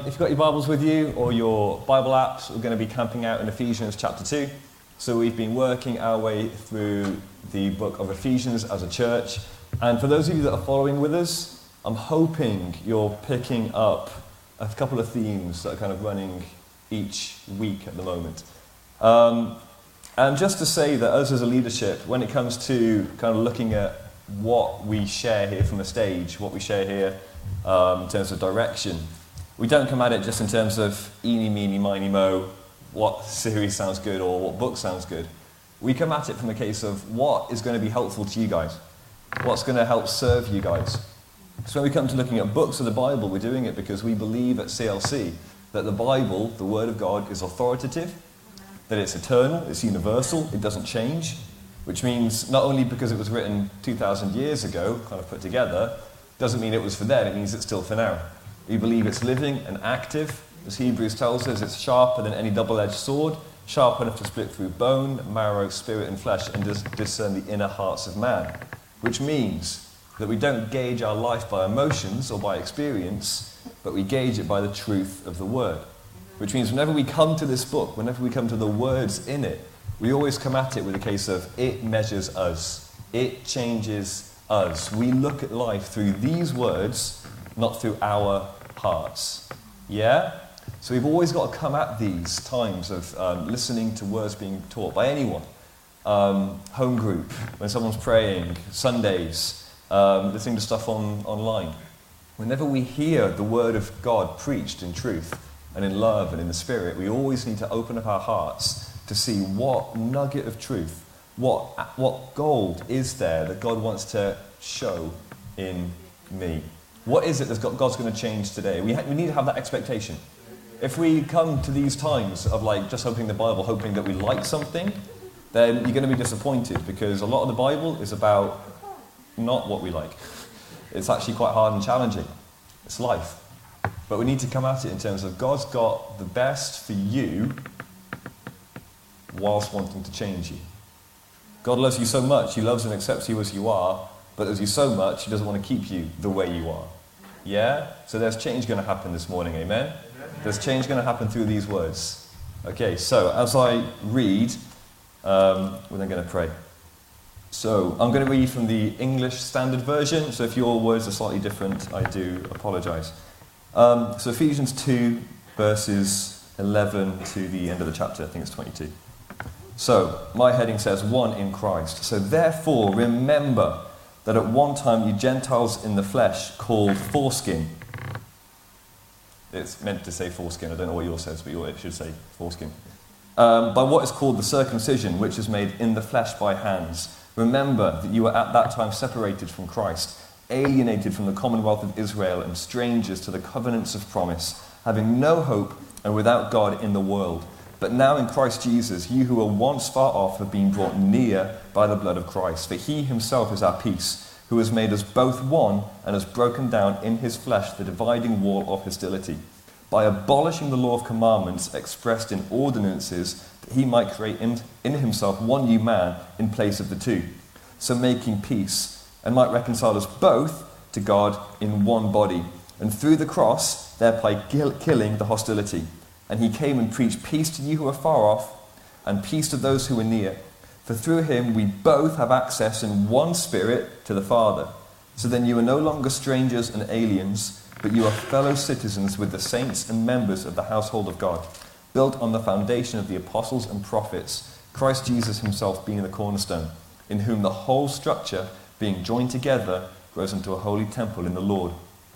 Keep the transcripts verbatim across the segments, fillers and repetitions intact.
if you've got your Bibles with you or your Bible apps, we're going to be camping out in Ephesians chapter two. So we've been working our way through the book of Ephesians as a church. And for those of you that are following with us, I'm hoping you're picking up a couple of themes that are kind of running each week at the moment. Um, and just to say that us as a leadership, when it comes to kind of looking at what we share here from the stage, what we share here um, in terms of direction, we don't come at it just in terms of eeny, meeny, miny, mo, what series sounds good or what book sounds good. We come at it from the case of what is going to be helpful to you guys, what's going to help serve you guys. So when we come to looking at books of the Bible, we're doing it because we believe at C L C that the Bible, the Word of God, is authoritative, that it's eternal, it's universal, it doesn't change, which means not only because it was written two thousand years ago, kind of put together, doesn't mean it was for then, it means it's still for now. We believe it's living and active. As Hebrews tells us, it's sharper than any double-edged sword, sharp enough to split through bone, marrow, spirit, and flesh, and dis- discern the inner hearts of man. Which means that we don't gauge our life by emotions or by experience, but we gauge it by the truth of the Word. Which means whenever we come to this book, whenever we come to the words in it, we always come at it with a case of it measures us. It changes us. We look at life through these words, not through our hearts. Yeah? So we've always got to come at these times of um, listening to words being taught by anyone. Um, home group, when someone's praying, Sundays, um, listening to stuff on online. Whenever we hear the word of God preached in truth and in love and in the Spirit, we always need to open up our hearts to see what nugget of truth, what, what gold is there that God wants to show in me. What is it that God's going to change today? We, ha- we need to have that expectation. If we come to these times of like just opening the Bible, hoping that we like something, then you're going to be disappointed because a lot of the Bible is about not what we like. It's actually quite hard and challenging. It's life. But we need to come at it in terms of God's got the best for you whilst wanting to change you. God loves you so much, He loves and accepts you as you are, but loves you so much, He doesn't want to keep you the way you are. Yeah? So there's change going to happen this morning, amen? There's change going to happen through these words. Okay, so as I read, um, we're then going to pray. So I'm going to read from the English Standard Version, so if your words are slightly different, I do apologise. Um, so Ephesians two, verses eleven to the end of the chapter, I think it's twenty-two. So, my heading says, one in Christ. So therefore, remember that at one time you Gentiles in the flesh called foreskin. It's meant to say foreskin, I don't know what yours says, but it should say foreskin. Um, by what is called the circumcision, which is made in the flesh by hands. Remember that you were at that time separated from Christ, alienated from the commonwealth of Israel and strangers to the covenants of promise, having no hope and without God in the world. But now in Christ Jesus, you who were once far off have been brought near by the blood of Christ. For He Himself is our peace, who has made us both one and has broken down in His flesh the dividing wall of hostility, by abolishing the law of commandments expressed in ordinances, that He might create in, in Himself one new man in place of the two, so making peace, and might reconcile us both to God in one body, and through the cross thereby kill, killing the hostility. And He came and preached peace to you who are far off, and peace to those who are near. For through Him we both have access in one Spirit to the Father. So then you are no longer strangers and aliens, but you are fellow citizens with the saints and members of the household of God, built on the foundation of the apostles and prophets, Christ Jesus Himself being the cornerstone, in whom the whole structure, being joined together, grows into a holy temple in the Lord.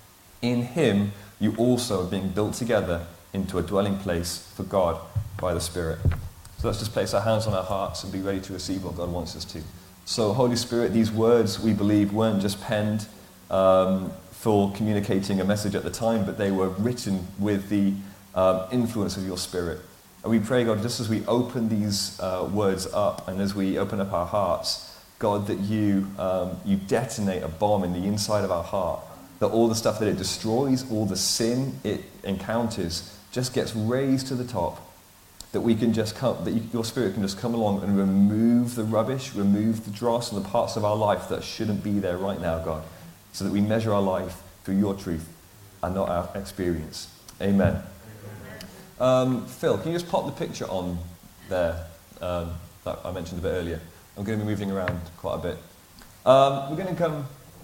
In Him you also are being built together into a dwelling place for God by the Spirit. So let's just place our hands on our hearts and be ready to receive what God wants us to. So Holy Spirit, these words we believe weren't just penned um, for communicating a message at the time, but they were written with the um, influence of your Spirit. And we pray, God, just as we open these uh, words up and as we open up our hearts, God, that you um, you detonate a bomb in the inside of our heart, that all the stuff that it destroys, all the sin it encounters, just gets raised to the top, that we can just come, that you, your Spirit can just come along and remove the rubbish, remove the dross and the parts of our life that shouldn't be there right now, God, so that we measure our life through your truth and not our experience. Amen. Um, Phil, can you just pop the picture on there um, that I mentioned a bit earlier? I'm going to be moving around quite a bit. Um, we're going to come...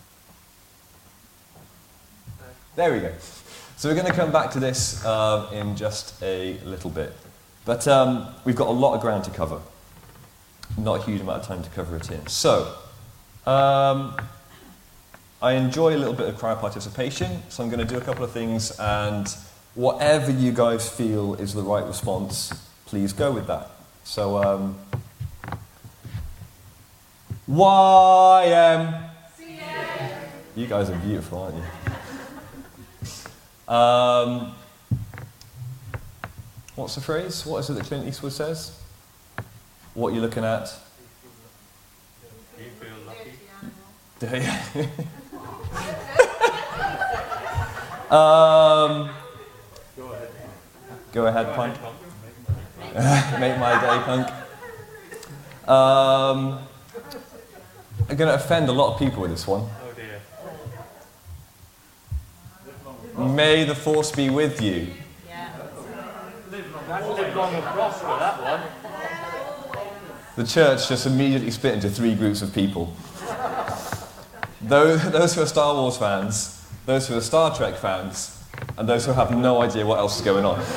There we go. So we're going to come back to this uh, in just a little bit. But um, we've got a lot of ground to cover. Not a huge amount of time to cover it in. So, um, I enjoy a little bit of crowd participation, so I'm going to do a couple of things, and whatever you guys feel is the right response, please go with that. So, um, Y M C A. You guys are beautiful, aren't you? Um, what's the phrase? What is it that Clint Eastwood says? What you're looking at? You feel lucky. um, Go ahead. Go ahead, punk. Make my day, punk. Um, I'm going to offend a lot of people with this one. Oh dear. May the force be with you. Yeah. That's live long and prosper, that one. The church just immediately split into three groups of people. Those, those who are Star Wars fans, those who are Star Trek fans, and those who have no idea what else is going on.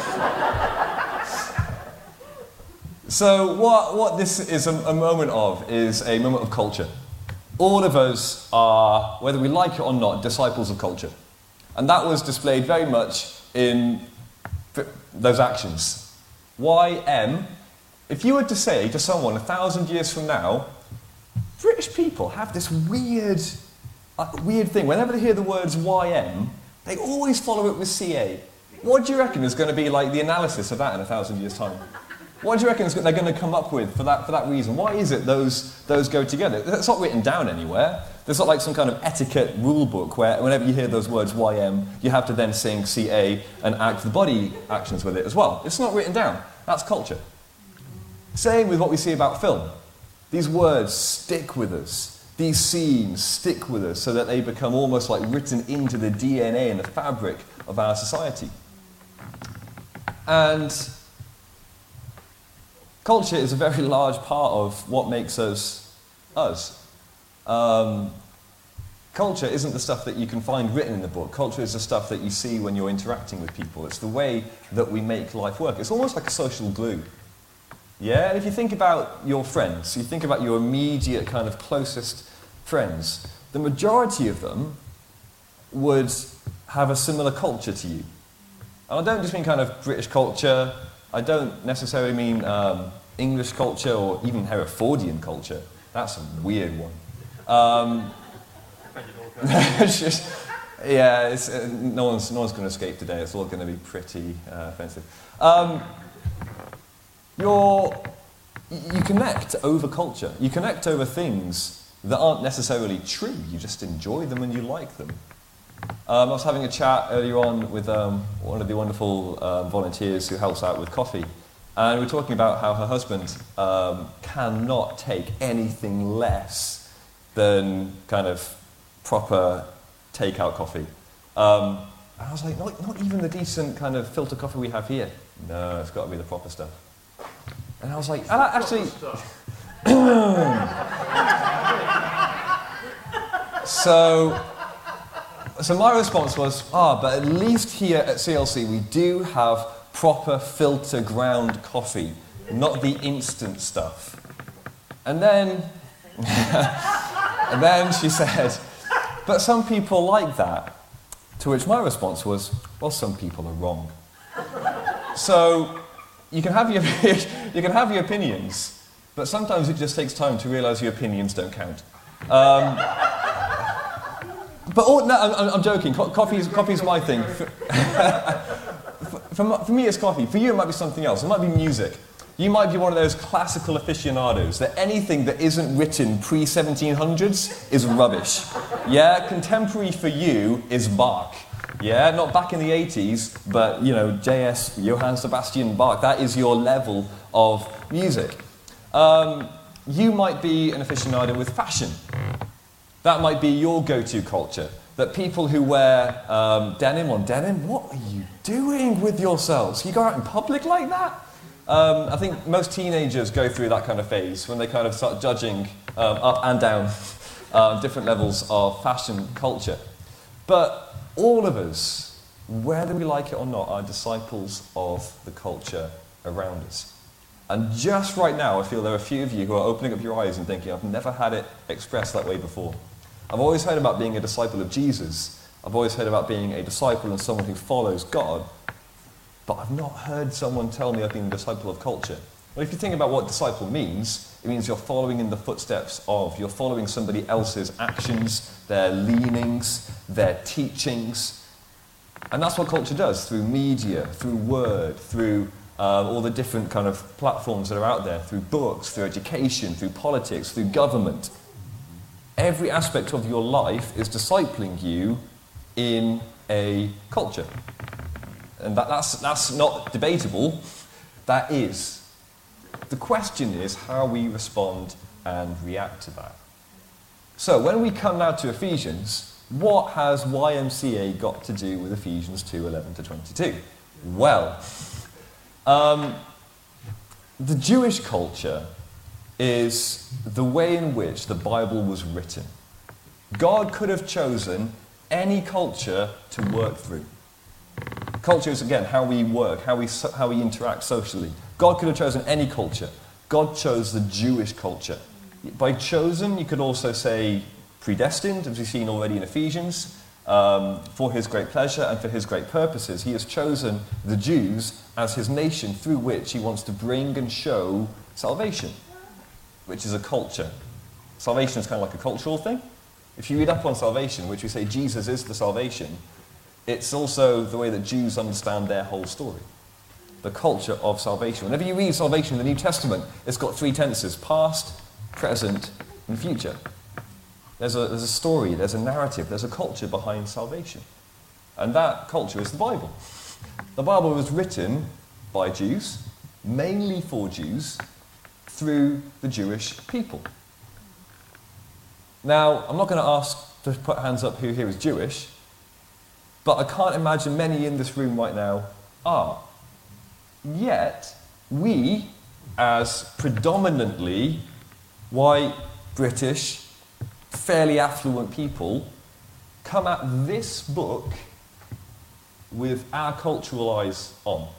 So what, what this is a, a moment of is a moment of culture. All of us are, whether we like it or not, disciples of culture. And that was displayed very much in those actions. Y M, if you were to say to someone a thousand years from now, British people have this weird, uh, weird thing. Whenever they hear the words Y M, they always follow it with C A. What do you reckon is going to be like the analysis of that in a thousand years' time? What do you reckon they're going to come up with for that, for that reason? Why is it those, those go together? It's not written down anywhere. There's not like some kind of etiquette rule book where whenever you hear those words Y M, you have to then sing C A and act the body actions with it as well. It's not written down. That's culture. Same with what we see about film. These words stick with us. These scenes stick with us so that they become almost like written into the D N A and the fabric of our society. And culture is a very large part of what makes us us. Um, culture isn't the stuff that you can find written in the book. Culture is the stuff that you see when you're interacting with people. It's the way that we make life work. It's almost like a social glue. Yeah, and if you think about your friends, you think about your immediate kind of closest friends, the majority of them would have a similar culture to you. And I don't just mean kind of British culture, I don't necessarily mean um, English culture or even Herefordian culture. That's a weird one. Um, it's just, yeah, it's, uh, no one's, no one's going to escape today. It's all going to be pretty uh, offensive. Um, You're, you connect over culture. You connect over things that aren't necessarily true. You just enjoy them and you like them. Um, I was having a chat earlier on with um, one of the wonderful um, volunteers who helps out with coffee. And we were talking about how her husband um, cannot take anything less than kind of proper takeout coffee. Um, and I was like, not, not even the decent kind of filter coffee we have here. No, it's got to be the proper stuff. And I was like, and I actually... so, so my response was, ah, but at least here at C L C we do have proper filter ground coffee, not the instant stuff. And then, and then she said, but some people like that. To which my response was, well, some people are wrong. So, you can have your, you can have your opinions, but sometimes it just takes time to realise your opinions don't count. Um, but all, no, I'm, I'm joking. Co- coffee's, coffee's my thing. For, for, for me, it's coffee. For you, it might be something else. It might be music. You might be one of those classical aficionados that anything that isn't written pre seventeen hundreds is rubbish. Yeah, contemporary for you is Bach. Yeah, not back in the eighties, but, you know, J S, Johann Sebastian Bach, that is your level of music. Um, you might be an aficionado with fashion. That might be your go-to culture. That people who wear um, denim on denim, what are you doing with yourselves? You go out in public like that? Um, I think most teenagers go through that kind of phase when they kind of start judging um, up and down uh, different levels of fashion culture. But all of us, whether we like it or not, are disciples of the culture around us. And just right now, I feel there are a few of you who are opening up your eyes and thinking, I've never had it expressed that way before. I've always heard about being a disciple of Jesus. I've always heard about being a disciple and someone who follows God. But I've not heard someone tell me I've been a disciple of culture. Well, if you think about what disciple means, it means you're following in the footsteps of, you're following somebody else's actions, their leanings, their teachings. And that's what culture does, through media, through word, through um, all the different kind of platforms that are out there, through books, through education, through politics, through government. Every aspect of your life is discipling you in a culture. And that, that's, that's not debatable, that is. The question is how we respond and react to that. So when we come now to Ephesians, what has Y M C A got to do with Ephesians two, eleven to twenty-two? Well, um, the Jewish culture is the way in which the Bible was written. God could have chosen any culture to work through. Culture is, again, how we work, how we, so, how we interact socially. God could have chosen any culture. God chose the Jewish culture. By chosen, you could also say predestined, as we've seen already in Ephesians, um, for his great pleasure and for his great purposes. He has chosen the Jews as his nation through which he wants to bring and show salvation, which is a culture. Salvation is kind of like a cultural thing. If you read up on salvation, which we say Jesus is the salvation, it's also the way that Jews understand their whole story. The culture of salvation. Whenever you read salvation in the New Testament, it's got three tenses: past, present, and future. There's a, there's a story, there's a narrative, there's a culture behind salvation. And that culture is the Bible. The Bible was written by Jews, mainly for Jews, through the Jewish people. Now, I'm not going to ask to put hands up who here is Jewish, but I can't imagine many in this room right now are. Yet, we, as predominantly white, British, fairly affluent people, come at this book with our cultural eyes on.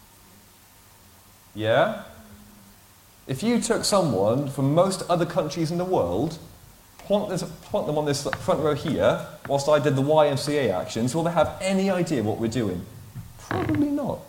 Yeah? If you took someone from most other countries in the world, plonk, this, plonk them on this front row here, whilst I did the Y M C A actions, will they have any idea what we're doing? Probably not.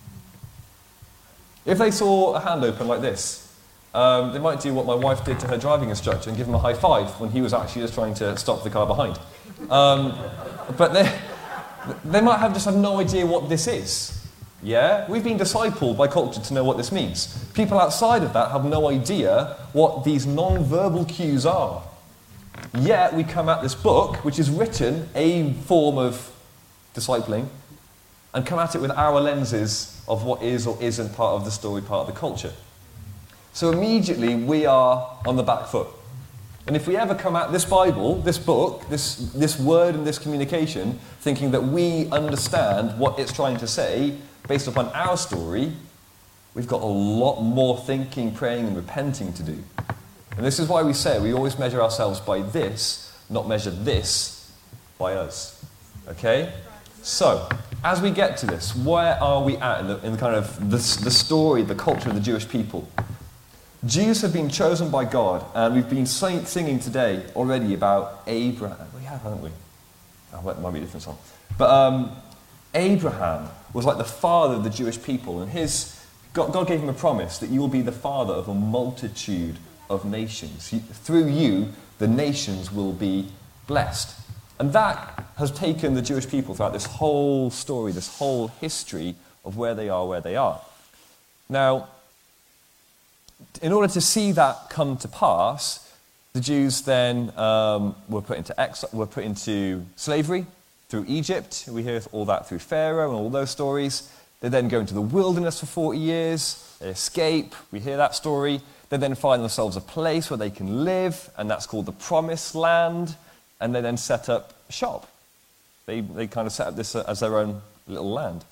If they saw a hand open like this, um, they might do what my wife did to her driving instructor and give him a high five when he was actually just trying to stop the car behind. Um, but they, they might have just have no idea what this is. Yeah? We've been discipled by culture to know what this means. People outside of that have no idea what these non-verbal cues are. Yet we come at this book, which is written, a form of discipling, and come at it with our lenses of what is or isn't part of the story, part of the culture. So immediately we are on the back foot. And if we ever come at this Bible, this book, this, this word and this communication, thinking that we understand what it's trying to say based upon our story, we've got a lot more thinking, praying and repenting to do. And this is why we say we always measure ourselves by this, not measure this by us. Okay? So, as we get to this, where are we at in the, in the kind of the, the story, the culture of the Jewish people? Jews have been chosen by God, and we've been sing, singing today already about Abraham. We have, haven't we? Oh, that might be a different song. But um, Abraham was like the father of the Jewish people, and his God, God gave him a promise that you will be the father of a multitude of nations. You, through you, the nations will be blessed. And that has taken the Jewish people throughout this whole story, this whole history of where they are, where they are. Now, in order to see that come to pass, the Jews then um, were put into exile, were put into slavery through Egypt. We hear all that through Pharaoh and all those stories. They then go into the wilderness for forty years. They escape. We hear that story. They then find themselves a place where they can live, and that's called the Promised Land. And they then set up shop. They they kind of set up this as their own little land.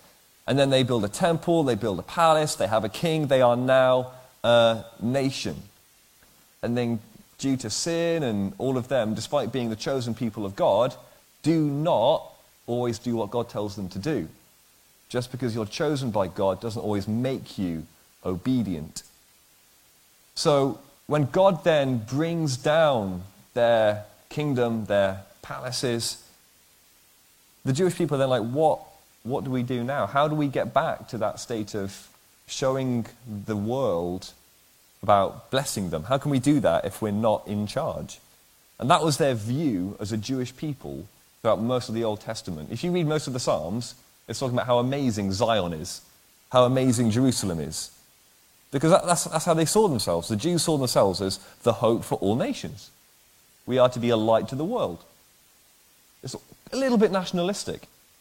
And then they build a temple, they build a palace, they have a king, they are now a nation. And then due to sin and all of them, despite being the chosen people of God, do not always do what God tells them to do. Just because you're chosen by God doesn't always make you obedient. So when God then brings down their kingdom, their palaces, the Jewish people are then like, what, what do we do now? How do we get back to that state of showing the world about blessing them? How can we do that if we're not in charge? And that was their view as a Jewish people throughout most of the Old Testament. If you read most of the Psalms, it's talking about how amazing Zion is, how amazing Jerusalem is. Because that, that's, that's how they saw themselves. The Jews saw themselves as the hope for all nations. We are to be a light to the world. It's a little bit nationalistic.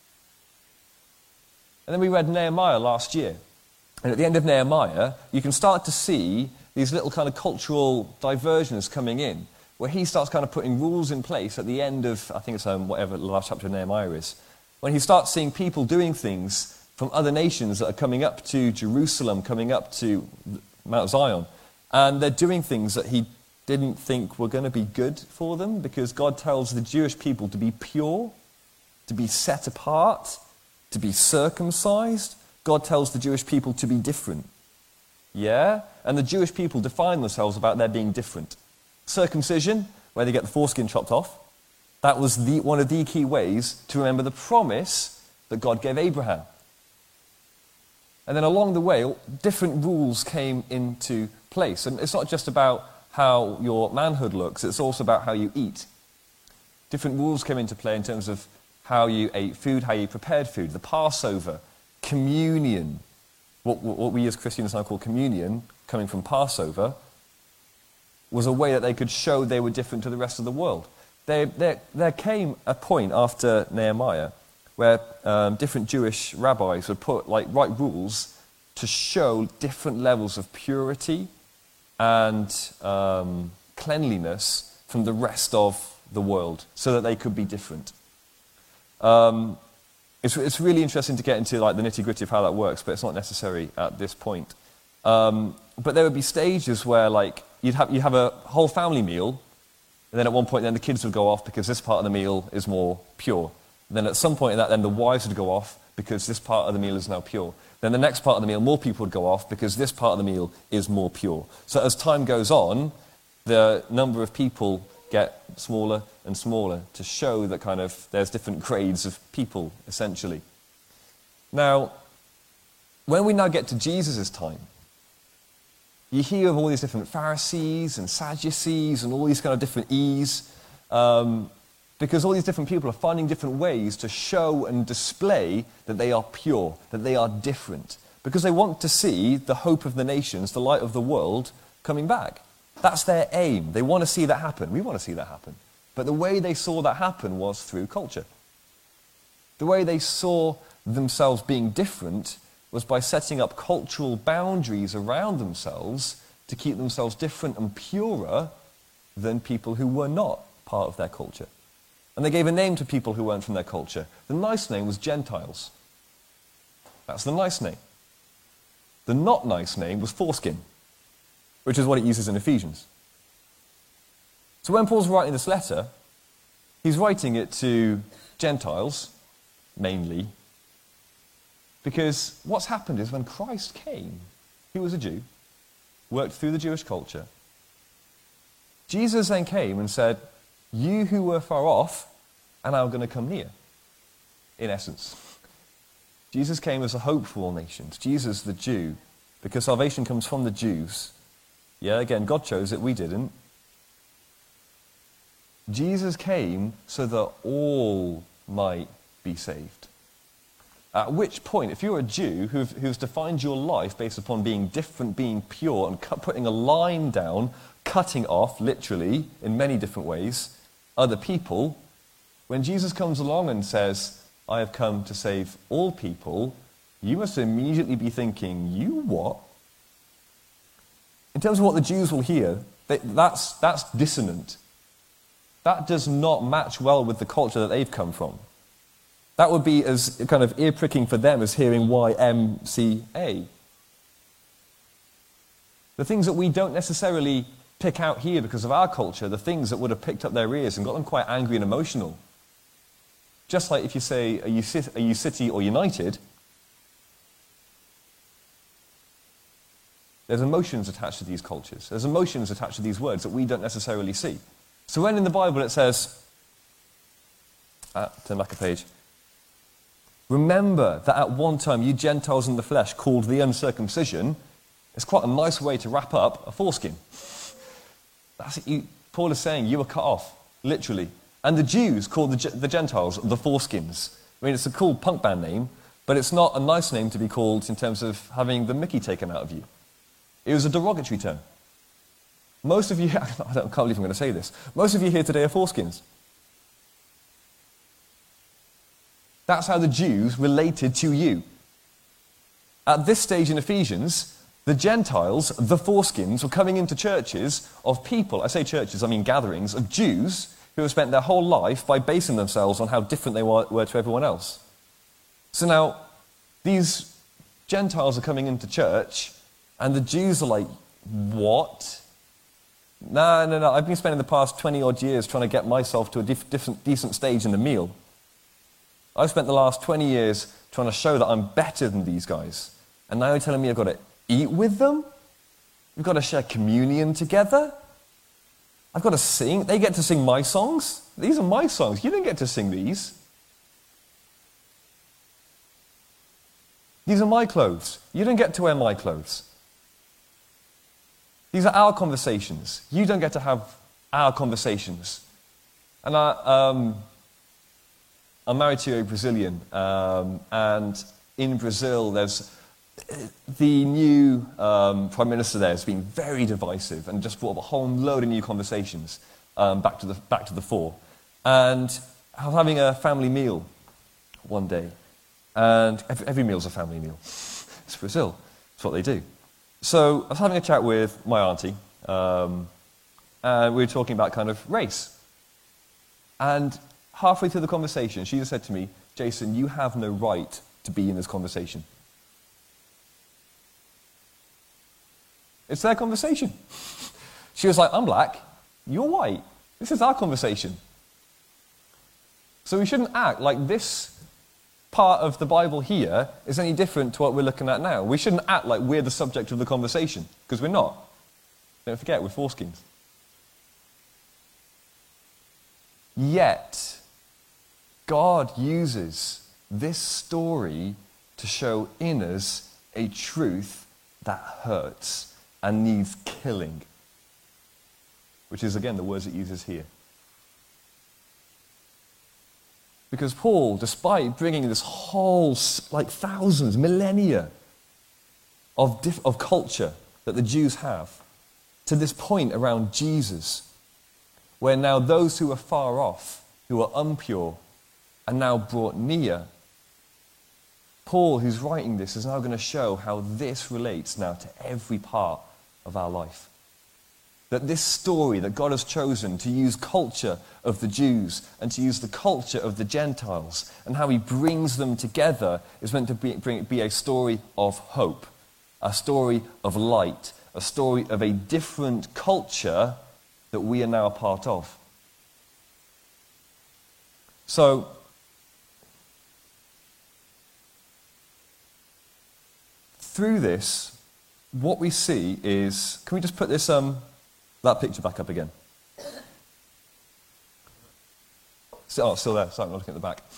And then we read Nehemiah last year. And at the end of Nehemiah, you can start to see these little kind of cultural diversions coming in, where he starts kind of putting rules in place at the end of, I think it's um, whatever the last chapter of Nehemiah is, when he starts seeing people doing things from other nations that are coming up to Jerusalem, coming up to Mount Zion, and they're doing things that he didn't think were going to be good for them, because God tells the Jewish people to be pure, to be set apart, to be circumcised. God tells the Jewish people to be different. Yeah? And the Jewish people define themselves about their being different. Circumcision, where they get the foreskin chopped off, that was the, one of the key ways to remember the promise that God gave Abraham. And then along the way, different rules came into place. And it's not just about how your manhood looks, it's also about how you eat. Different rules came into play in terms of how you ate food, how you prepared food. The Passover, communion, what, what we as Christians now call communion, coming from Passover, was a way that they could show they were different to the rest of the world. There, there, there came a point after Nehemiah where um, different Jewish rabbis would put like write rules to show different levels of purity and um, cleanliness from the rest of the world, so that they could be different. Um, it's, it's really interesting to get into like the nitty-gritty of how that works, but it's not necessary at this point. Um, but there would be stages where like you'd have you have a whole family meal, and then at one point then the kids would go off because this part of the meal is more pure. And then at some point in that, then the wives would go off because this part of the meal is now pure. Then the next part of the meal, more people would go off because this part of the meal is more pure. So as time goes on, the number of people get smaller and smaller to show that kind of there's different grades of people, essentially. Now, when we now get to Jesus' time, you hear of all these different Pharisees and Sadducees and all these kind of different E's, um, because all these different people are finding different ways to show and display that they are pure, that they are different, because they want to see the hope of the nations, the light of the world, coming back. That's their aim. They want to see that happen. We want to see that happen. But the way they saw that happen was through culture. The way they saw themselves being different was by setting up cultural boundaries around themselves to keep themselves different and purer than people who were not part of their culture. And they gave a name to people who weren't from their culture. The nice name was Gentiles. That's the nice name. The not nice name was foreskin, which is what it uses in Ephesians. So when Paul's writing this letter, he's writing it to Gentiles, mainly, because what's happened is when Christ came, he was a Jew, worked through the Jewish culture. Jesus then came and said, you who were far off are now going to come near, in essence. Jesus came as a hope for all nations. Jesus, the Jew, because salvation comes from the Jews. Yeah, again, God chose it, we didn't. Jesus came so that all might be saved. At which point, if you're a Jew who've, who's defined your life based upon being different, being pure, and cut, putting a line down, cutting off, literally, in many different ways, other people, when Jesus comes along and says, I have come to save all people, you must immediately be thinking, you what? In terms of what the Jews will hear, they, that's, that's dissonant. That does not match well with the culture that they've come from. That would be as kind of ear-pricking for them as hearing Y M C A. The things that we don't necessarily pick out here because of our culture, the things that would have picked up their ears and got them quite angry and emotional. Just like if you say, are you, are you City or United? There's emotions attached to these cultures. There's emotions attached to these words that we don't necessarily see. So when in the Bible it says, ah, turn back a page, remember that at one time you Gentiles in the flesh called the uncircumcision, it's quite a nice way to wrap up a foreskin. That's it. You, Paul is saying you were cut off, literally. And the Jews called the, the Gentiles the foreskins. I mean, it's a cool punk band name, but it's not a nice name to be called in terms of having the Mickey taken out of you. It was a derogatory term. Most of you, I, don't, I can't believe I'm going to say this, most of you here today are foreskins. That's how the Jews related to you. At this stage in Ephesians, the Gentiles, the foreskins, were coming into churches of people, I say churches, I mean gatherings, of Jews who have spent their whole life by basing themselves on how different they were, were to everyone else. So now, these Gentiles are coming into church, and the Jews are like, what? No, no, no, I've been spending the past twenty-odd years trying to get myself to a dif- different, decent stage in the meal. I've spent the last twenty years trying to show that I'm better than these guys. And now you're telling me I've got to eat with them? We've got to share communion together? I've got to sing? They get to sing my songs? These are my songs. You don't get to sing these. These are my clothes. You don't get to wear my clothes. These are our conversations. You don't get to have our conversations. And I, um, I'm married to a Brazilian, um, and in Brazil, there's the new um, prime minister there has been very divisive and just brought up a whole load of new conversations um, back to the back to the fore. And I was having a family meal one day, and every, every meal's a family meal. It's Brazil. It's what they do. So I was having a chat with my auntie, um, and we were talking about kind of race. And halfway through the conversation, she just said to me, Jason, you have no right to be in this conversation. It's their conversation. She was like, I'm black, you're white. This is our conversation. So we shouldn't act like this part of the Bible here is any different to what we're looking at now. We shouldn't act like we're the subject of the conversation, because we're not. Don't forget, we're foreskins. Yet, God uses this story to show in us a truth that hurts and needs killing, which is, again, the words it uses here. Because Paul, despite bringing this whole, like thousands, millennia of, diff- of culture that the Jews have, to this point around Jesus, where now those who are far off, who are impure, are now brought near, Paul, who's writing this, is now going to show how this relates now to every part of our life. That this story that God has chosen to use culture of the Jews and to use the culture of the Gentiles and how he brings them together is meant to be, bring, be a story of hope, a story of light, a story of a different culture that we are now a part of. So, through this, what we see is, can we just put this, um, that picture back up again? So, oh, it's still there, sorry, I'm not looking at the back.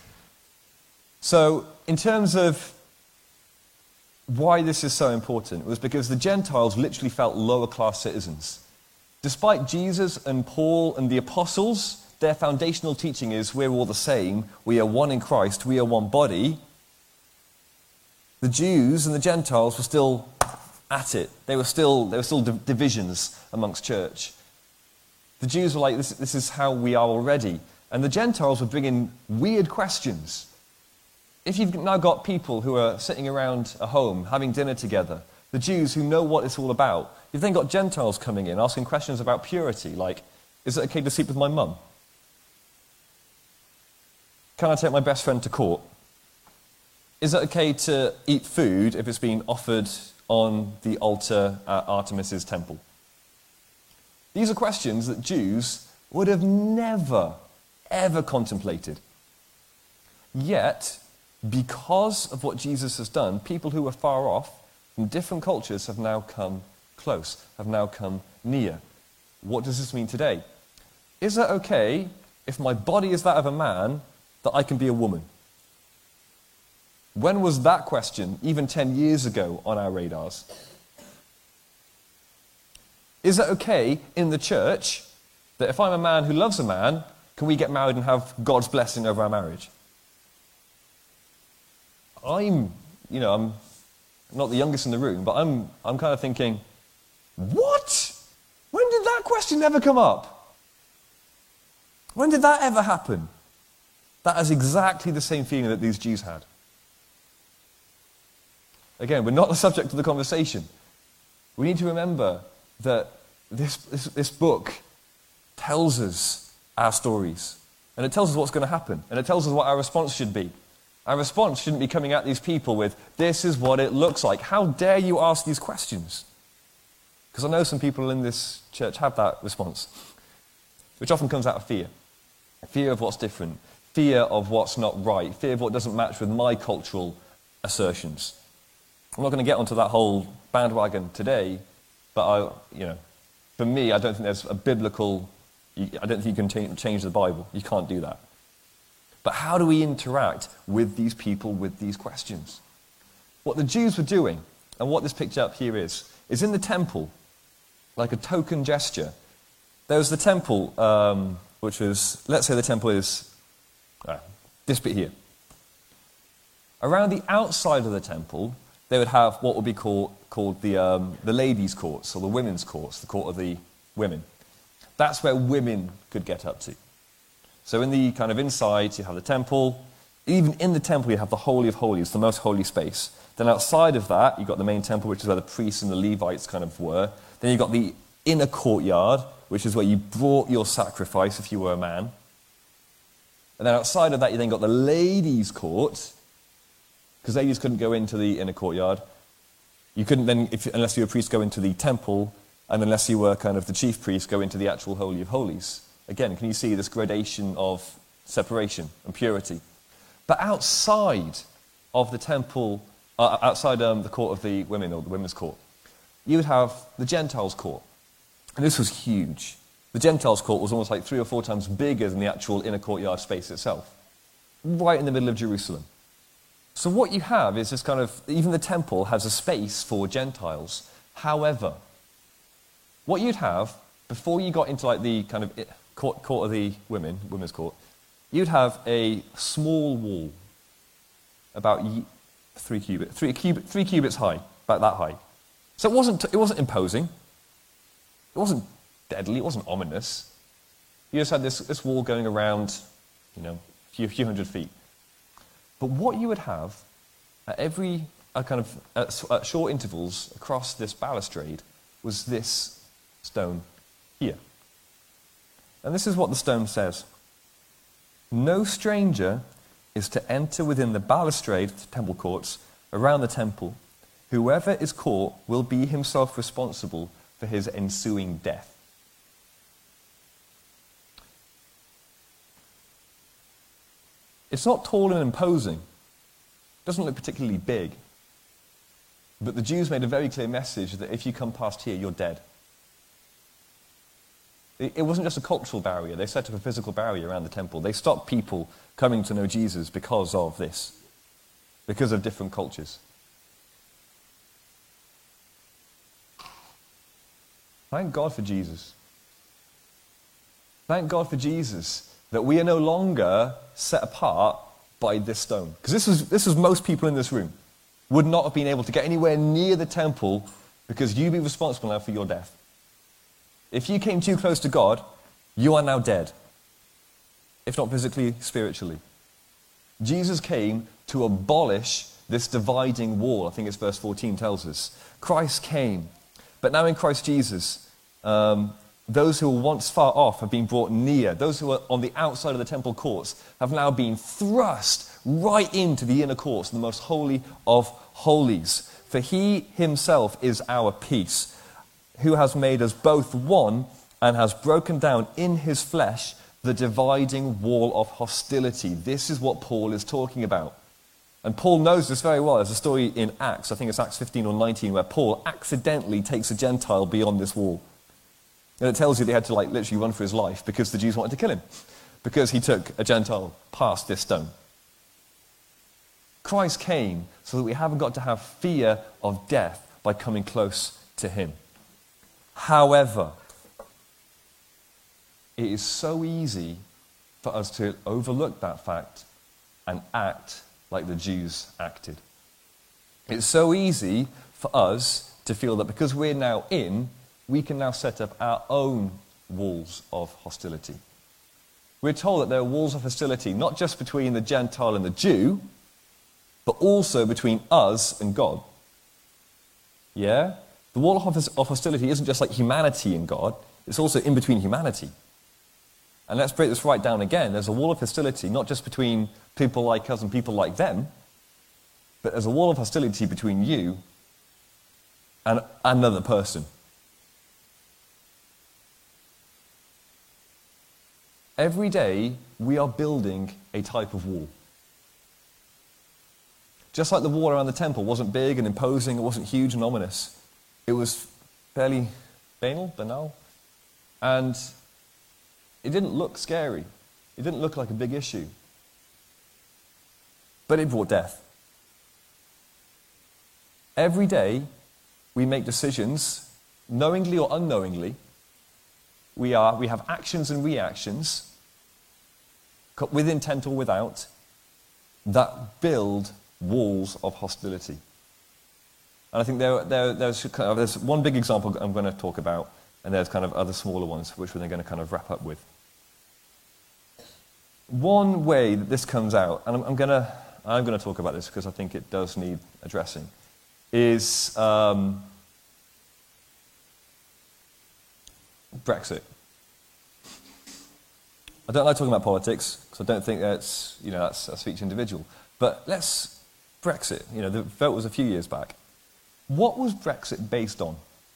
So, in terms of why this is so important, it was because the Gentiles literally felt lower class citizens. Despite Jesus and Paul and the apostles, their foundational teaching is we're all the same, we are one in Christ, we are one body. The Jews and the Gentiles were still at it. They were still, there were still div- divisions amongst church. The Jews were like, this, this is how we are already. And the Gentiles were bringing weird questions. If you've now got people who are sitting around a home, having dinner together, the Jews who know what it's all about, you've then got Gentiles coming in, asking questions about purity, like, is it okay to sleep with my mum? can I take my best friend to court? Is it okay to eat food if it's being offered on the altar at Artemis's temple? These are questions that Jews would have never, ever contemplated. Yet, because of what Jesus has done, people who were far off from different cultures have now come close, have now come near. What does this mean today? Is it okay if my body is that of a man that I can be a woman? When was that question, even ten years ago, on our radars? Is it okay in the church that if I'm a man who loves a man, can we get married and have God's blessing over our marriage? I'm, you know, I'm not the youngest in the room, but I'm, I'm kind of thinking, what? When did that question ever come up? When did that ever happen? That is exactly the same feeling that these Jews had. Again, we're not the subject of the conversation. We need to remember that this, this, this book tells us our stories. And it tells us what's going to happen. And it tells us what our response should be. Our response shouldn't be coming at these people with, this is what it looks like. How dare you ask these questions? Because I know some people in this church have that response, which often comes out of fear. Fear of what's different. Fear of what's not right. Fear of what doesn't match with my cultural assertions. I'm not going to get onto that whole bandwagon today, but I, you know, for me, I don't think there's a biblical, I don't think you can t- change the Bible. You can't do that. But how do we interact with these people with these questions? What the Jews were doing, and what this picture up here is, is in the temple, like a token gesture. There was the temple, um, which was, let's say the temple is uh, this bit here. Around the outside of the temple, they would have what would be called, called the, um, the ladies' courts, or the women's courts, the court of the women. That's where women could get up to. So in the kind of inside, you have the temple. Even in the temple, you have the Holy of Holies, the most holy space. Then outside of that, you've got the main temple, which is where the priests and the Levites kind of were. Then you've got the inner courtyard, which is where you brought your sacrifice if you were a man. And then outside of that, you then got the ladies' court, because ladies couldn't go into the inner courtyard. You couldn't then, if, unless you were a priest, go into the temple, and unless you were kind of the chief priest, go into the actual Holy of Holies. Again, can you see this gradation of separation and purity? But outside of the temple, uh, outside um, the court of the women, or the women's court, you would have the Gentiles' court. And this was huge. The Gentiles' court was almost like three or four times bigger than the actual inner courtyard space itself. Right in the middle of Jerusalem. So what you have is this kind of, even the temple has a space for Gentiles. However, what you'd have, before you got into like the kind of court, court of the women, women's court, you'd have a small wall, about three cubits, three, cubit, three cubits high, about that high. So it wasn't, it wasn't imposing. It wasn't deadly. It wasn't ominous. You just had this, this wall going around, you know, a few, few hundred feet. But what you would have at every uh, kind of at, at short intervals across this balustrade was this stone here. And this is what the stone says. No stranger is to enter within the balustrade, the temple courts, around the temple. Whoever is caught will be himself responsible for his ensuing death. It's not tall and imposing. It doesn't look particularly big. But the Jews made a very clear message that if you come past here, you're dead. It, it wasn't just a cultural barrier. They set up a physical barrier around the temple. They stopped people coming to know Jesus because of this, because of different cultures. Thank God for Jesus. Thank God for Jesus that we are no longer set apart by this stone. Because this was, this was most people in this room would not have been able to get anywhere near the temple because you'd be responsible now for your death. If you came too close to God, you are now dead. If not physically, spiritually. Jesus came to abolish this dividing wall. I think it's verse fourteen tells us. Christ came. But now in Christ Jesus, um, those who were once far off have been brought near. Those who were on the outside of the temple courts have now been thrust right into the inner courts, the most holy of holies. For he himself is our peace, who has made us both one and has broken down in his flesh the dividing wall of hostility. This is what Paul is talking about. And Paul knows this very well. There's a story in Acts, I think it's Acts fifteen or nineteen, where Paul accidentally takes a Gentile beyond this wall. And it tells you they had to like literally run for his life because the Jews wanted to kill him, because he took a Gentile past this stone. Christ came so that we haven't got to have fear of death by coming close to him. However, it is so easy for us to overlook that fact and act like the Jews acted. It's so easy for us to feel that because we're now in, we can now set up our own walls of hostility. We're told that there are walls of hostility not just between the Gentile and the Jew, but also between us and God. Yeah? The wall of hostility isn't just like humanity and God, it's also in between humanity. And let's break this right down again. There's a wall of hostility not just between people like us and people like them, but there's a wall of hostility between you and another person. Every day, we are building a type of wall. Just like the wall around the temple wasn't big and imposing, it wasn't huge and ominous. It was fairly banal, banal, and it didn't look scary. It didn't look like a big issue. But it brought death. Every day, we make decisions, knowingly or unknowingly. We are, we have actions and reactions, with intent or without, that build walls of hostility. And I think there, there, there's, kind of, there's one big example I'm going to talk about, and there's kind of other smaller ones, which we're going to kind of wrap up with. One way that this comes out, and I'm, I'm going to I'm going to talk about this because I think it does need addressing, is um, Brexit. I don't like talking about politics because I don't think that's, you know, that's, that's for each individual. But let's, Brexit, you know, the vote was a few years back. What was Brexit based on?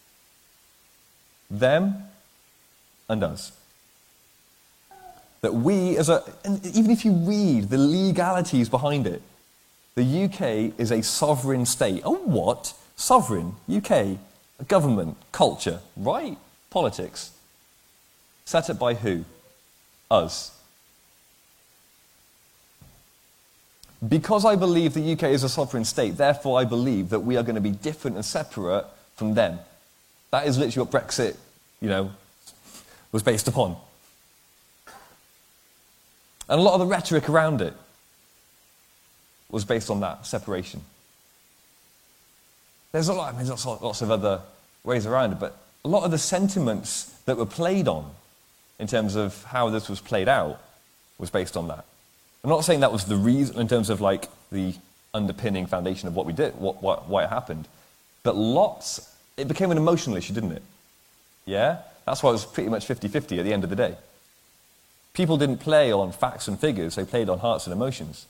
Them and us. That we as a, and even if you read the legalities behind it, the U K is a sovereign state. Oh, what? Sovereign, U K, a government, culture, right? Politics. Set up by who? Us. Because I believe the U K is a sovereign state, therefore I believe that we are going to be different and separate from them. That is literally what Brexit, you know, was based upon. And a lot of the rhetoric around it was based on that separation. There's a lot, I mean, there's lots of other ways around it, but a lot of the sentiments that were played on in terms of how this was played out was based on that. I'm not saying that was the reason in terms of like the underpinning foundation of what we did, what, what, why it happened, but lots, it became an emotional issue, didn't it? Yeah? That's why it was pretty much fifty-fifty at the end of the day. People didn't play on facts and figures, they played on hearts and emotions.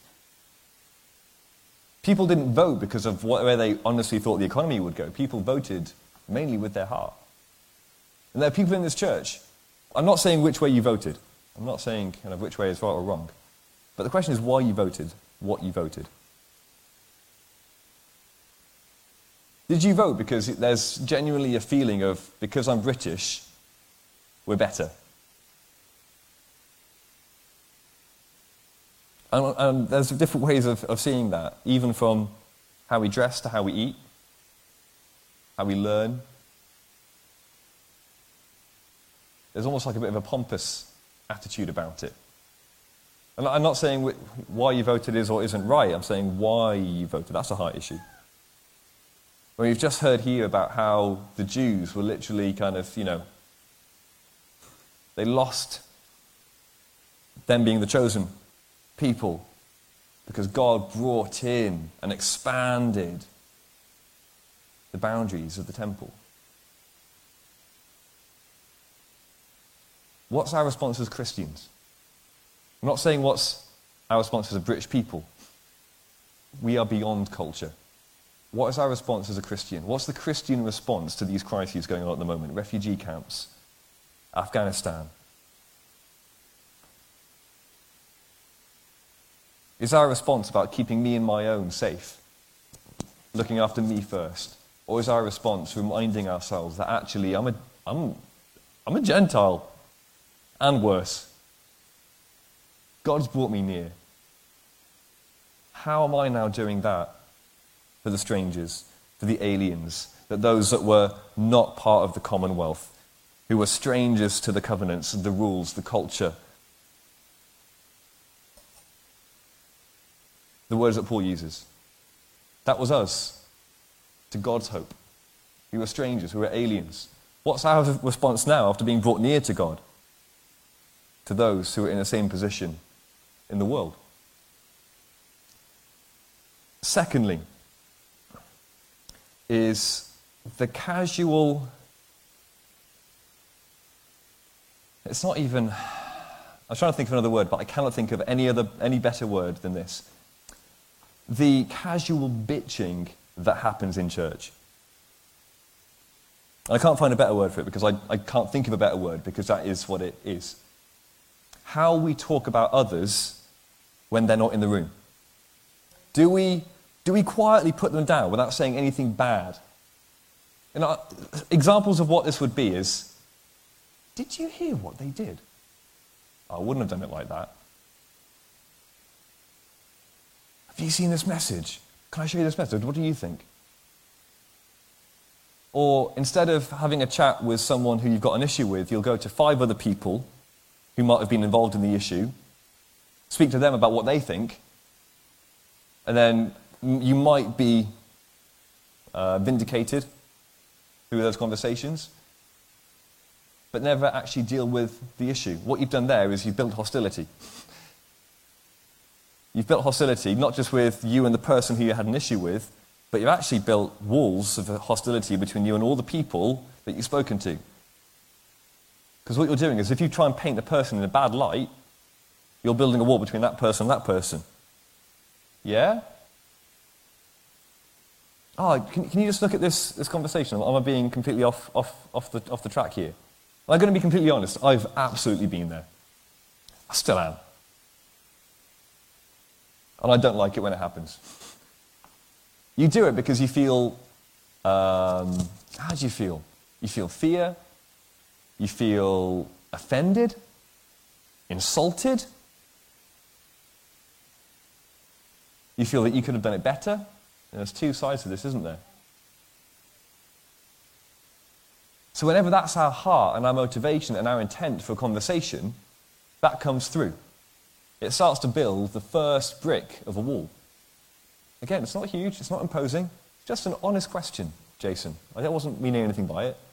People didn't vote because of what, where they honestly thought the economy would go. People voted mainly with their heart. And there are people in this church, I'm not saying which way you voted. I'm not saying kind of which way is right or wrong. But the question is why you voted, what you voted. Did you vote because there's genuinely a feeling of, because I'm British, we're better? And, and there's different ways of, of seeing that, even from how we dress to how we eat, how we learn. There's almost like a bit of a pompous attitude about it. And I'm not saying why you voted is or isn't right, I'm saying why you voted. That's a heart issue. Well, we've just heard here about how the Jews were literally kind of, you know, they lost them being the chosen people because God brought in and expanded the boundaries of the temple. What's our response as Christians? I'm not saying what's our response as a British people. We are beyond culture. What is our response as a Christian? What's the Christian response to these crises going on at the moment? Refugee camps, Afghanistan. Is our response about keeping me and my own safe? Looking after me first? Or is our response reminding ourselves that actually I'm a, I'm, I'm a Gentile and worse? God's brought me near. How am I now doing that for the strangers, for the aliens, that those that were not part of the Commonwealth, who were strangers to the covenants, the rules, the culture? The words that Paul uses. That was us, to God's hope. We were strangers, we were aliens. What's our response now after being brought near to God? To those who are in the same position in the world. Secondly, is the casual, it's not even, I was trying to think of another word, but I cannot think of any other, any better word than this. The casual bitching that happens in church. I can't find a better word for it because I, I can't think of a better word because that is what it is. How we talk about others when they're not in the room. Do we, do we quietly put them down without saying anything bad? You know, examples of what this would be is, did you hear what they did? I wouldn't have done it like that. Have you seen this message? Can I show you this message? What do you think? Or instead of having a chat with someone who you've got an issue with, you'll go to five other people who might have been involved in the issue, speak to them about what they think, and then you might be uh, vindicated through those conversations, but never actually deal with the issue. What you've done there is you've built hostility. You've built hostility, not just with you and the person who you had an issue with, but you've actually built walls of hostility between you and all the people that you've spoken to. Because what you're doing is if you try and paint a person in a bad light, you're building a wall between that person and that person. Yeah? Oh, can, can you just look at this, this conversation? Am I being completely off, off, off, the, off the track here? I'm going to be completely honest. I've absolutely been there. I still am. And I don't like it when it happens. You do it because you feel, um, how do you feel? You feel fear, you feel offended, insulted, you feel that you could have done it better. And there's two sides to this, isn't there? So whenever that's our heart and our motivation and our intent for a conversation, that comes through. It starts to build the first brick of a wall. Again, it's not huge, it's not imposing, it's just an honest question, Jason. I wasn't meaning anything by it.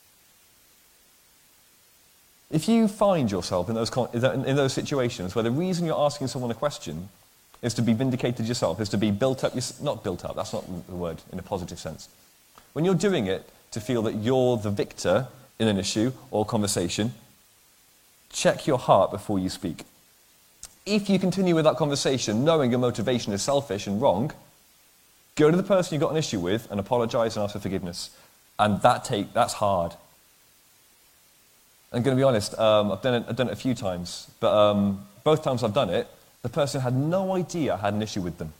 If you find yourself in those, in those situations where the reason you're asking someone a question is to be vindicated yourself, is to be built up, not built up, that's not the word in a positive sense. When you're doing it to feel that you're the victor in an issue or conversation, check your heart before you speak. If you continue with that conversation knowing your motivation is selfish and wrong, go to the person you've got an issue with and apologize and ask for forgiveness. And that take, that's hard. I'm going to be honest, um, I've, done it, I've done it a few times, but um, both times I've done it, the person had no idea I had an issue with them.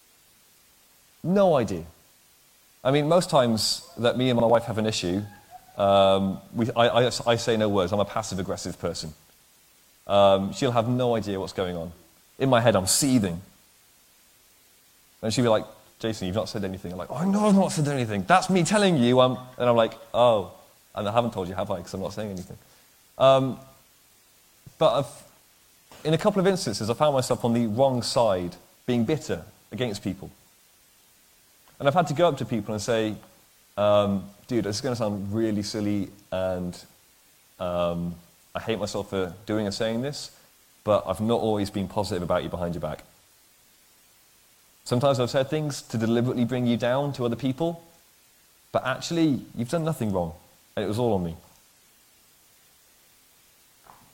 No idea. I mean, most times that me and my wife have an issue, um, we, I, I, I say no words. I'm a passive-aggressive person. Um, she'll have no idea what's going on. In my head, I'm seething. And she'll be like, Jason, you've not said anything. I'm like, oh, no, I've not said anything. That's me telling you. I'm, and I'm like, oh. And I haven't told you, have I? Because I'm not saying anything. Um, but I've, in a couple of instances, I found myself on the wrong side, being bitter against people. And I've had to go up to people and say, um, dude, this is going to sound really silly, and um, I hate myself for doing and saying this, but I've not always been positive about you behind your back. Sometimes I've said things to deliberately bring you down to other people, but actually, you've done nothing wrong, and it was all on me.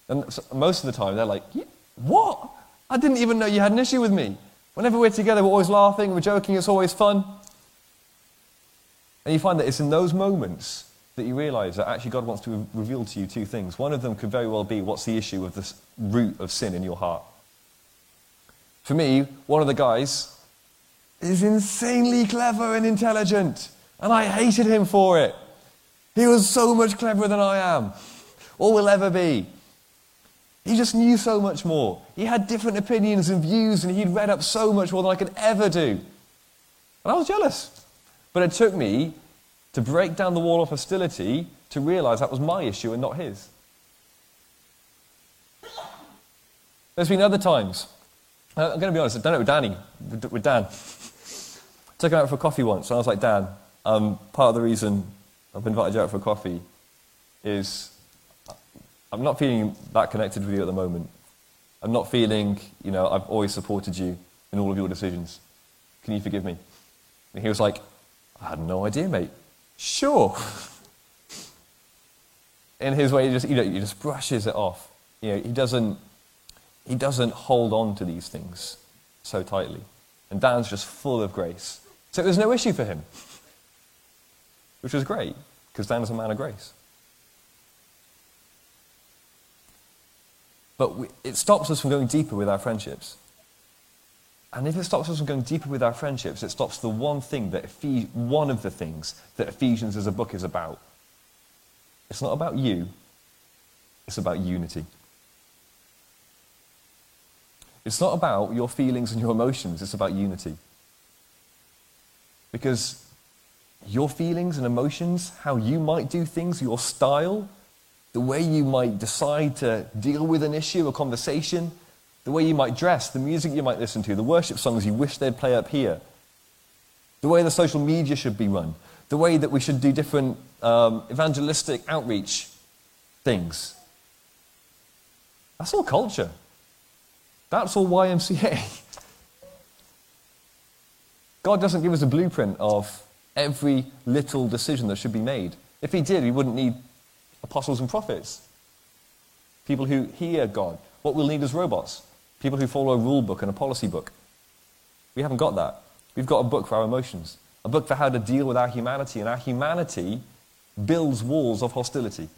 And so most of the time, they're like, what? I didn't even know you had an issue with me. Whenever we're together, we're always laughing, we're joking, it's always fun. And you find that it's in those moments that you realize that actually God wants to re- reveal to you two things. One of them could very well be, what's the issue of this root of sin in your heart? For me, one of the guys is insanely clever and intelligent, and I hated him for it. He was so much cleverer than I am, or will ever be. He just knew so much more. He had different opinions and views, and he'd read up so much more than I could ever do. And I was jealous. But it took me to break down the wall of hostility to realize that was my issue and not his. There's been other times. I'm going to be honest, I've done it with Danny, with Dan. Took him out for coffee once, and I was like, Dan, um, part of the reason I've invited you out for coffee is I'm not feeling that connected with you at the moment. I'm not feeling, you know, I've always supported you in all of your decisions. Can you forgive me? And he was like, I had no idea, mate. Sure. In his way, he just, you know, he just brushes it off. You know, he doesn't, he doesn't hold on to these things so tightly. And Dan's just full of grace. So there's no issue for him. Which was great, because Dan is a man of grace. But we, it stops us from going deeper with our friendships. And if it stops us from going deeper with our friendships, it stops the one thing that Ephes- one of the things that Ephesians as a book is about. It's not about you, it's about unity. It's not about your feelings and your emotions, it's about unity. Because your feelings and emotions, how you might do things, your style, the way you might decide to deal with an issue, a conversation, the way you might dress, the music you might listen to, the worship songs you wish they'd play up here, the way the social media should be run, the way that we should do different um, evangelistic outreach things. That's all culture. That's all Y M C A. God doesn't give us a blueprint of every little decision that should be made. If he did, we wouldn't need apostles and prophets. People who hear God. What we'll need is robots. People who follow a rule book and a policy book. We haven't got that. We've got a book for our emotions. A book for how to deal with our humanity. And our humanity builds walls of hostility.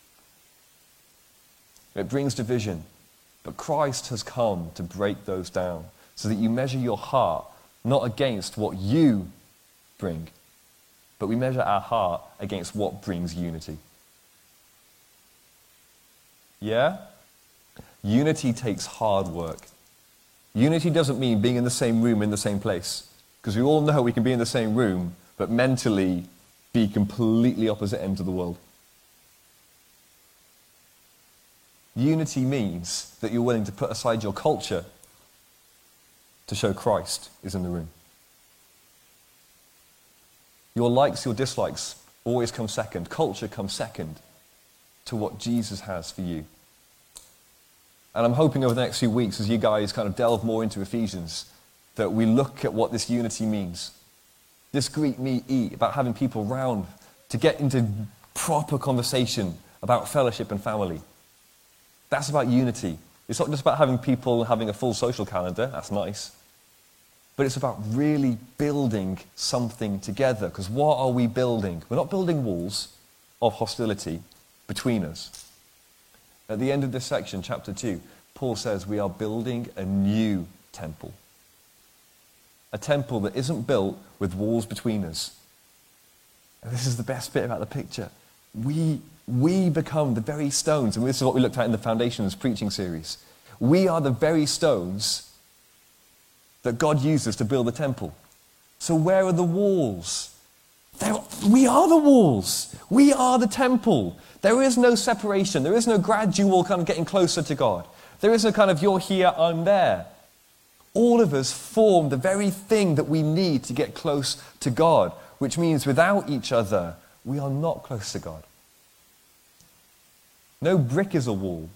It brings division. But Christ has come to break those down so that you measure your heart not against what you bring, but we measure our heart against what brings unity. Yeah? Unity takes hard work. Unity doesn't mean being in the same room in the same place, because we all know we can be in the same room, but mentally be completely opposite ends of the world. Unity means that you're willing to put aside your culture to show Christ is in the room. Your likes, your dislikes always come second. Culture comes second to what Jesus has for you. And I'm hoping over the next few weeks, as you guys kind of delve more into Ephesians, that we look at what this unity means. This Greek me eat, about having people round to get into proper conversation about fellowship and family. That's about unity. It's not just about having people having a full social calendar, that's nice. But it's about really building something together. Because what are we building? We're not building walls of hostility between us. At the end of this section, chapter two, Paul says we are building a new temple. A temple that isn't built with walls between us. And this is the best bit about the picture. We, we become the very stones, and this is what we looked at in the Foundations preaching series. We are the very stones that God uses to build the temple. So where are the walls? There, we are the walls. We are the temple. There is no separation. There is no gradual kind of getting closer to God. There is no kind of you're here, I'm there. All of us form the very thing that we need to get close to God, which means without each other, we are not close to God. No brick is a wall.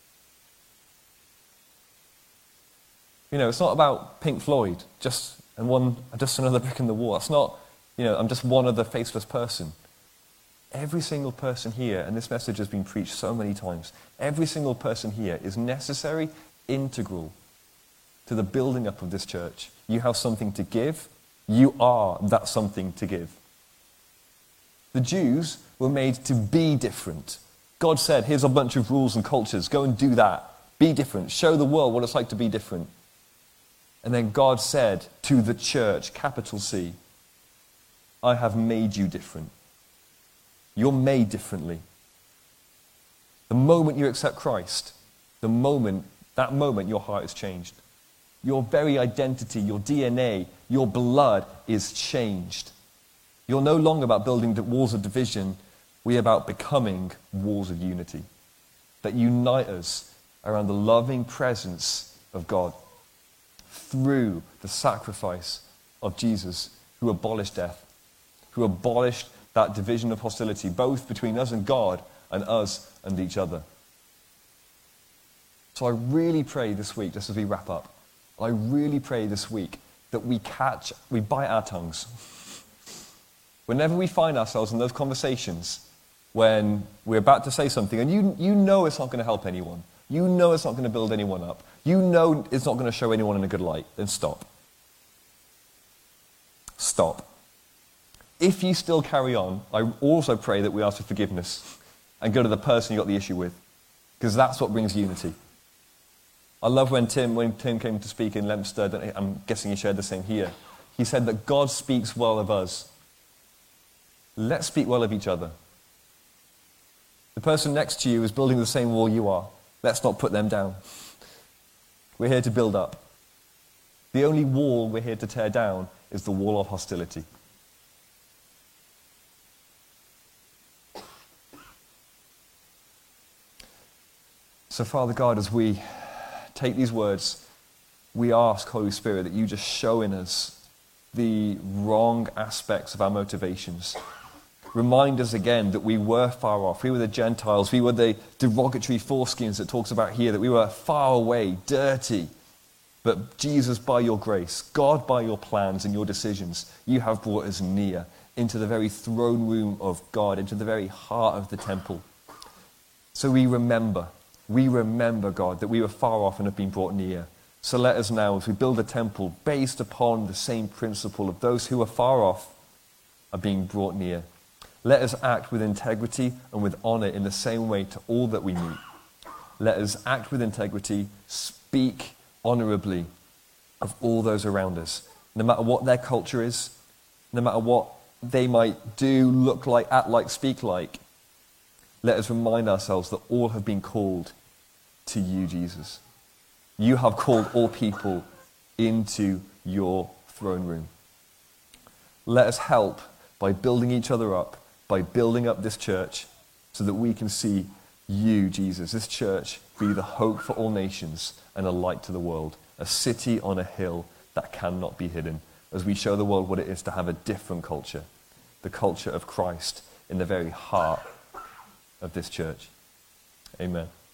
You know, it's not about Pink Floyd, just and one, just another brick in the wall. It's not, you know, I'm just one other faceless person. every single person here, and this message has been preached so many times, every single person here is necessary, integral to the building up of this church. You have something to give. You are that something to give. The Jews were made to be different. God said, here's a bunch of rules and cultures. Go and do that. Be different. Show the world what it's like to be different. And then God said to the church, capital C, I have made you different. You're made differently. The moment you accept Christ, the moment, that moment your heart is changed. Your very identity, your D N A, your blood is changed. You're no longer about building the walls of division. We're about becoming walls of unity that unite us around the loving presence of God through the sacrifice of Jesus, who abolished death, who abolished that division of hostility, both between us and God and us and each other. So I really pray this week, just as we wrap up, I really pray this week that we catch, we bite our tongues. Whenever we find ourselves in those conversations when we're about to say something and you, you know it's not going to help anyone, you know it's not going to build anyone up, you know it's not going to show anyone in a good light, then stop. Stop. If you still carry on, I also pray that we ask for forgiveness and go to the person you got the issue with, because that's what brings unity. I love when Tim, when Tim came to speak in Leominster, I'm guessing he shared the same here. He said that God speaks well of us. Let's speak well of each other. The person next to you is building the same wall you are. Let's not put them down. We're here to build up. The only wall we're here to tear down is the wall of hostility. So, Father God, as we take these words, we ask, Holy Spirit, that you just show in us the wrong aspects of our motivations. Remind us again that we were far off. We were the Gentiles. We were the derogatory foreskins that talks about here, that we were far away, dirty. But Jesus, by your grace, God, by your plans and your decisions, you have brought us near into the very throne room of God, into the very heart of the temple. So we remember, we remember, God, that we were far off and have been brought near. So let us now, as we build a temple based upon the same principle of those who are far off are being brought near. Let us act with integrity and with honor in the same way to all that we meet. Let us act with integrity, speak honorably of all those around us, no matter what their culture is, no matter what they might do, look like, act like, speak like. Let us remind ourselves that all have been called to you, Jesus. You have called all people into your throne room. Let us help by building each other up, by building up this church, so that we can see you, Jesus, this church, be the hope for all nations and a light to the world, a city on a hill that cannot be hidden, as we show the world what it is to have a different culture, the culture of Christ in the very heart of this church. Amen.